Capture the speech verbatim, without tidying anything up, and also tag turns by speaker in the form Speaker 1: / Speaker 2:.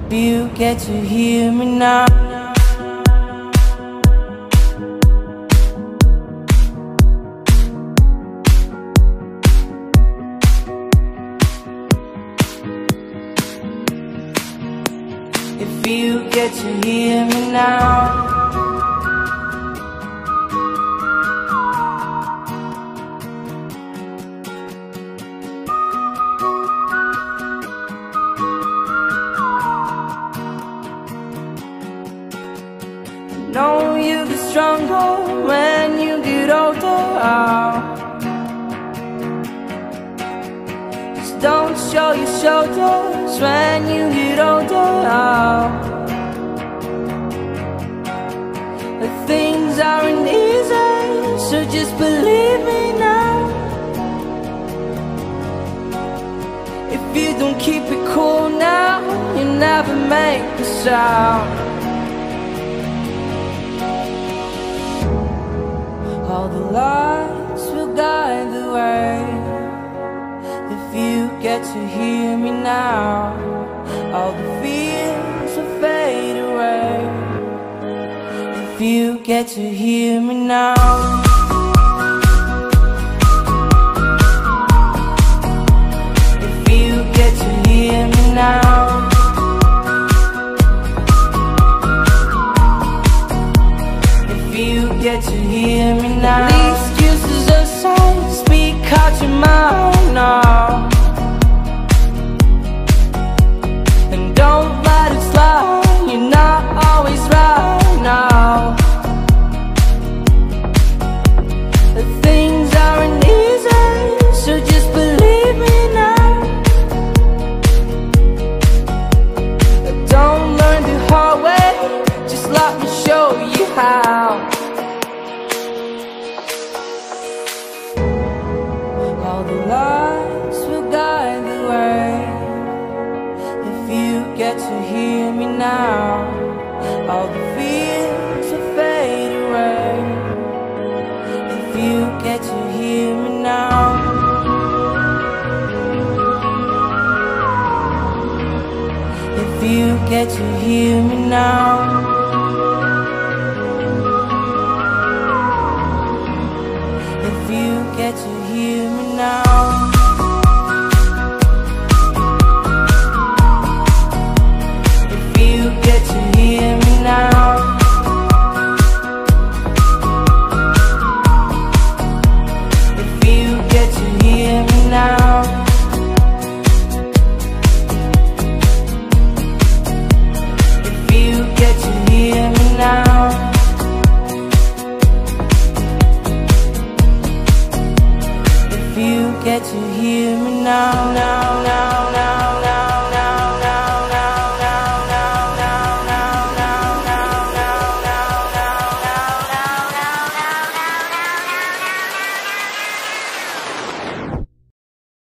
Speaker 1: If you get to hear me now. If you get to hear me now. Know you get stronger when you get older. Just don't show your shoulders when you get older. The things aren't easy, so just believe me now. If you don't keep it cool now, you never make a sound. All the lights will guide the way. If you get to hear me now, all the fears will fade away. If you get to hear me now. If you get to hear me now. You get to hear me now. Leave excuses aside, speak out your mind now. And don't let it slide, you're not always right now. The things aren't easy, so just believe me now. Don't learn the hard way, just let me show you how. All the lights will guide the way. If you get to hear me now, all the fears will fade away. If you get to hear me now. If you get to hear me now. If you get to hear me now. If you get to hear me now. If you get to hear me now. If you get to hear me now. If you get to hear me now, now.